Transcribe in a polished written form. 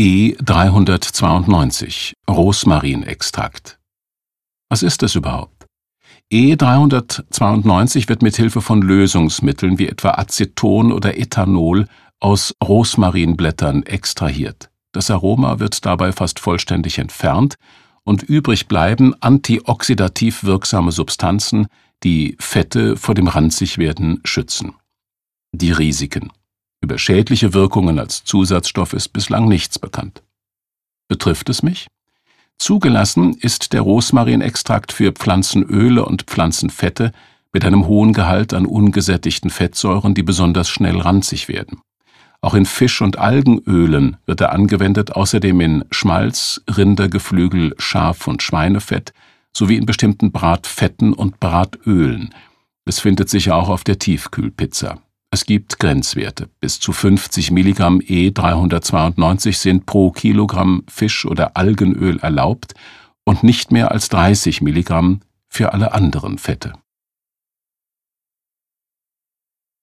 E392 Rosmarinextrakt. Was ist es überhaupt? E392 wird mit Hilfe von Lösungsmitteln wie etwa Aceton oder Ethanol aus Rosmarinblättern extrahiert. Das Aroma wird dabei fast vollständig entfernt und übrig bleiben antioxidativ wirksame Substanzen, die Fette vor dem Ranzigwerden schützen. Die Risiken. Über schädliche Wirkungen als Zusatzstoff ist bislang nichts bekannt. Betrifft es mich? Zugelassen ist der Rosmarinextrakt für Pflanzenöle und Pflanzenfette mit einem hohen Gehalt an ungesättigten Fettsäuren, die besonders schnell ranzig werden. Auch in Fisch- und Algenölen wird er angewendet, außerdem in Schmalz, Rindergeflügel, Schaf- und Schweinefett sowie in bestimmten Bratfetten und Bratölen. Es findet sich auch auf der Tiefkühlpizza. Es gibt Grenzwerte. Bis zu 50 Milligramm E392 sind pro Kilogramm Fisch- oder Algenöl erlaubt und nicht mehr als 30 Milligramm für alle anderen Fette.